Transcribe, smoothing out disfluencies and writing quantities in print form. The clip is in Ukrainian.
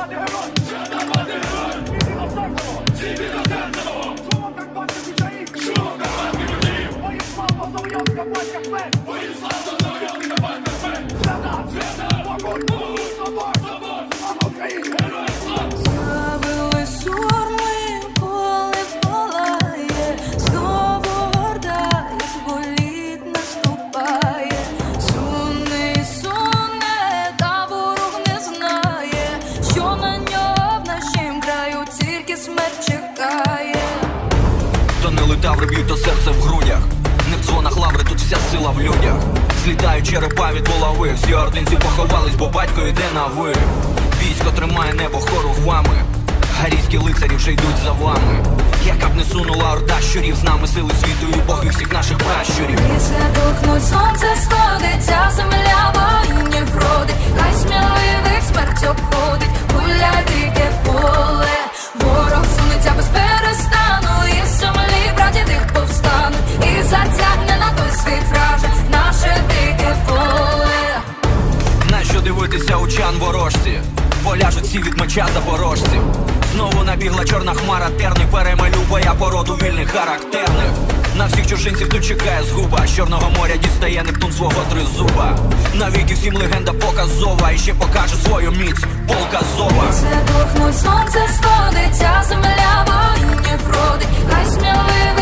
Карпати герой! Карпати герой! Світлі до серця мого! Шумом карпатських ключаїв! Шумом карпатських ключаїв! Моїм славно завойов карпатських смерть! Моїм славно завойов карпатських смерть! Свята! Свята! Вогонь! Собор! Собор! Слава Україні! Героям слава! Ставили сурми, поле палає, знову горда, як боліт наступає. Суне, суне, та ворог не знає, що на нього в нашім краю тільки смерть чекає. То не летаври б'ють, то серце в грудях. Не в дзвонах лаври, тут вся сила в людях. Злітають черепа від булави. Всі ординці поховались, бо батько йде на ви. Військо тримає небо хорувами. Гарійські лицарі вже йдуть за вами. Яка б не сунула орда щурів, з нами сили світу і боги всіх наших пращурів. Після духнуть, сонце сходить, ця земля воїнів родить. Хай сміливих смерть обходить, гуляй дике поле. Ворог сунеться без перестану, і з землі прадіди повстануть. І затягне на той світ враже наше дике поле. Нащо дивитися учан ворожці? Поляжуть всі від меча запорожців. Знову набігла чорна хмара, терни перемалю боя породу вільних характерних. На всіх чужинців тут чекає згуба. З Чорного моря дістає Нептун свого тризуба. Навіки всім легенда показова, і ще покаже свою міць полк Азова. Після духнуть, сонце сходить, ця земля воїнів родить. Хай сміливих